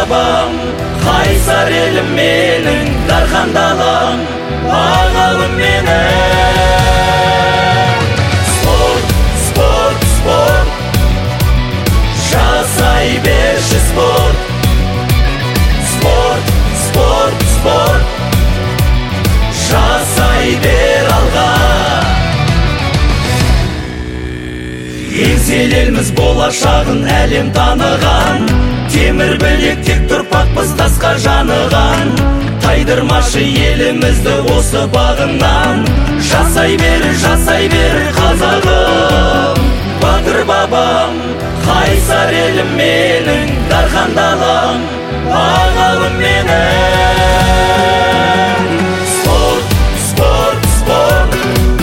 бабам, қайсар елім менің, дархан далам, ағалым менің. Спорт, спорт, спорт, жасай берші спорт. Спорт, спорт, спорт, жасай бер алға. Еңселі елміз болашағын әлем таныған, темір білек тек тұрпақпыз тасқа жаныған. Тайдырмашы елімізді осы бағынан, жасай бер қазағым. Батыр бабам, қайсар елім менің, дархан далам, ағалым менің. Спорт, спорт, спорт,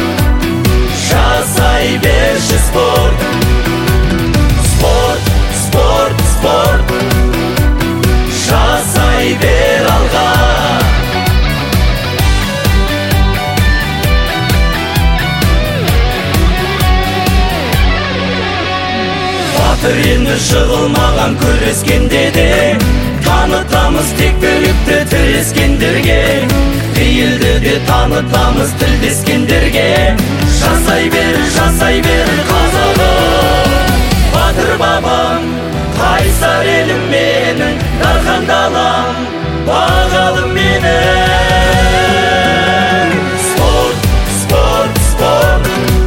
жасай берші спорт. Спорт, спорт, спорт, жасай бер алға. Батыр елні жығылмаған көрескенде де, танытамыз тек білікті тірескендерге. Пейілді де танытамыз тілдескендерге. Жасай бер қазағым. Батыр бабам, қайсар елім менің, дархан далам, ағалым менің. Спорт, спорт, спорт,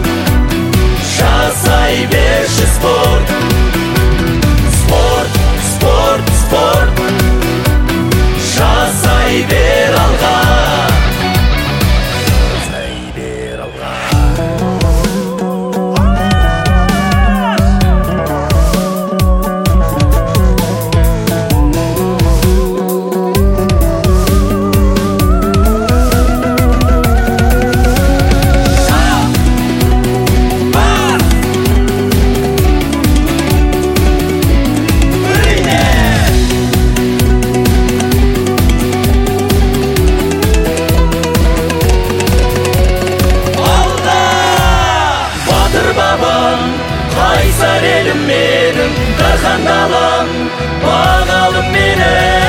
жасай берші спорт. Спорт, спорт, спорт, жасай бер алға. Жасай бер алға. Қайсар елім менің, дархан далам, ағалым менің.